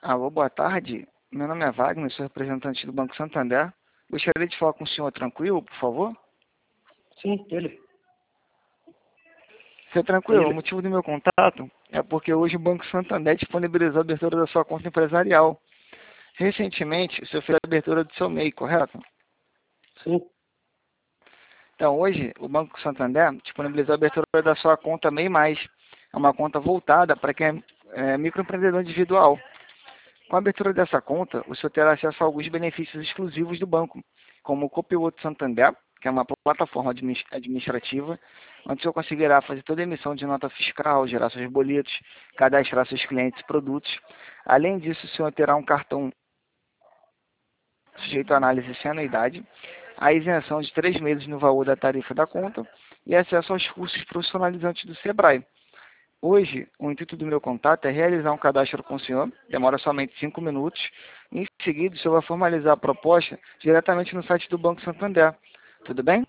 Alô, boa tarde. Meu nome é Wagner, sou representante do Banco Santander. Gostaria de falar com o senhor Tranquilo, por favor? Sim, ele. Senhor Tranquilo, o motivo do meu contato é porque hoje o Banco Santander disponibilizou a abertura da sua conta empresarial. Recentemente, o senhor fez a abertura do seu MEI, correto? Sim. Então, hoje, o Banco Santander disponibilizou a abertura da sua conta MEI+. É uma conta voltada para quem é microempreendedor individual. Com a abertura dessa conta, o senhor terá acesso a alguns benefícios exclusivos do banco, como o Copiloto Santander, que é uma plataforma administrativa, onde o senhor conseguirá fazer toda a emissão de nota fiscal, gerar seus boletos, cadastrar seus clientes e produtos. Além disso, o senhor terá um cartão sujeito à análise sem anuidade, a isenção de 3 meses no valor da tarifa da conta e acesso aos cursos profissionalizantes do Sebrae. Hoje, o intuito do meu contato é realizar um cadastro com o senhor, demora somente 5 minutos. Em seguida, o senhor vai formalizar a proposta diretamente no site do Banco Santander. Tudo bem?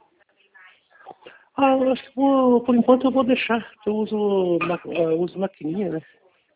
Eu acho que por enquanto eu vou deixar. Eu uso maquininha, né?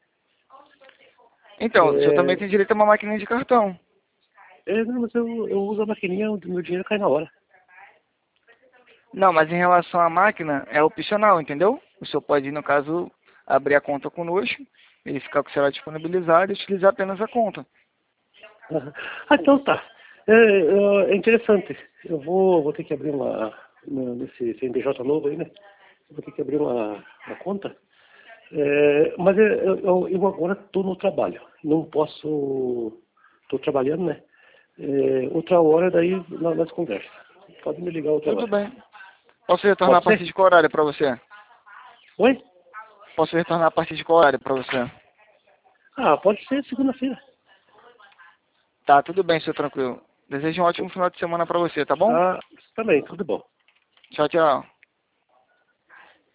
Então, o senhor também tem direito a uma maquininha de cartão. Não, mas eu uso a maquininha, o meu dinheiro cai na hora. Não, mas em relação à máquina, é opcional, entendeu? O senhor pode, no caso, abrir a conta conosco, verificar que será disponibilizado e utilizar apenas a conta. Então tá. É interessante. Eu vou ter que abrir nesse CNPJ novo aí, né? Eu vou ter que abrir uma conta. Mas eu agora estou no trabalho. Não posso. Estou trabalhando, né? Outra hora daí nós conversa. Pode me ligar outra Tudo hora. bem. Posso retornar Pode a partir ser? de qual horário para você? Oi? Posso retornar a partir de qual horário para você? Pode ser segunda-feira. Tá, tudo bem, senhor Tranquilo. Desejo um ótimo final de semana para você, tá bom? Também, tudo bom. Tchau, tchau.